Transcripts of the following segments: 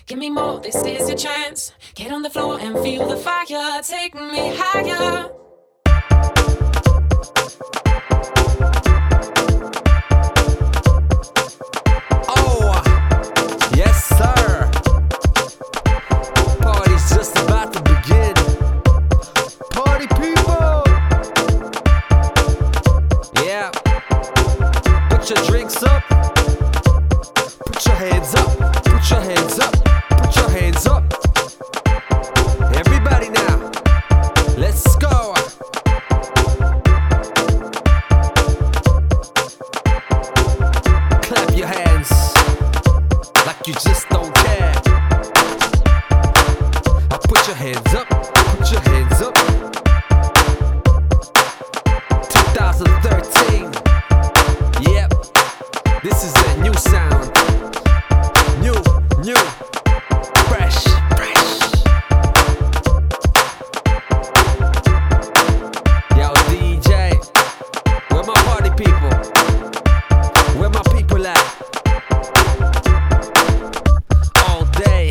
Give me more, this is your chance. Get on the floor and feel the fire. Take me higher. Oh, yes sir. Party's just about to begin. Party people. Yeah. Put your drinks up. Put your hands up. Put your hands up. Put your hands up. Everybody now. Let's go. Clap your hands like you just don't care. Put your hands up. Put your hands up. 2013. Yep. This is a new sound. New, fresh. Yo, DJ, where my party people? Where my people at? All day.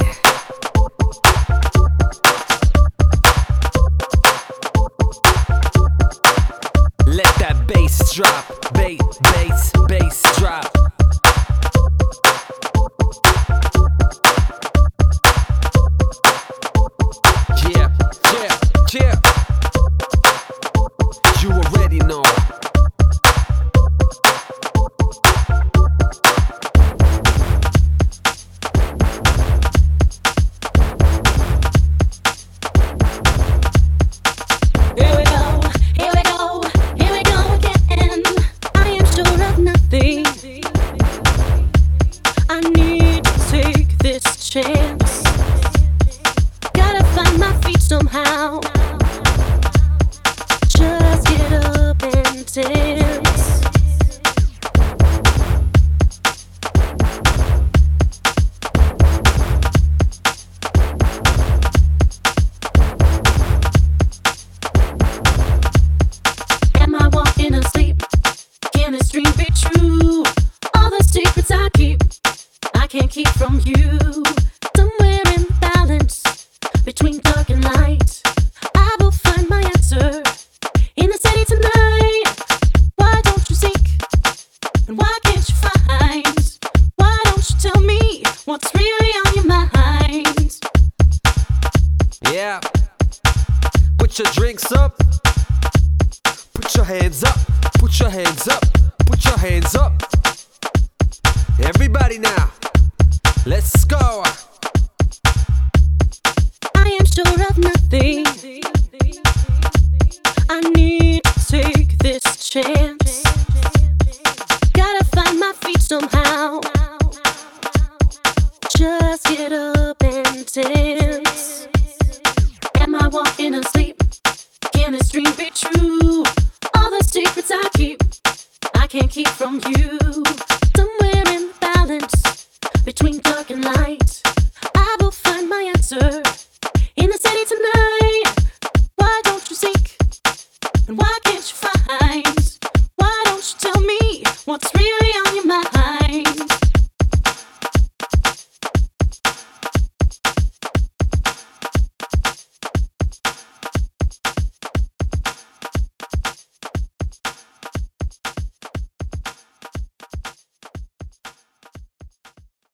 Let that bass drop. Bass drop. Yeah. You already know. Here we go again. I am sure of nothing. I need to take this chance. Gotta find my feet somehow. Just get up and dance. Am I walking asleep? Can this dream be true? All the secrets I keep, I can't keep from you. Somewhere in the balance between dark and light, I will find my answer in the city tonight. Why don't you seek? And why can't you find? Why don't you tell me what's really on your mind? Yeah. Put your drinks up. Put your hands up. Put your hands up. Put your hands up. Everybody now. Let's go. I am sure of nothing. I need to take this chance. Gotta find my feet somehow. Just get up and dance. Am I walking asleep? Can this dream be true? All the secrets I keep, I can't keep from you.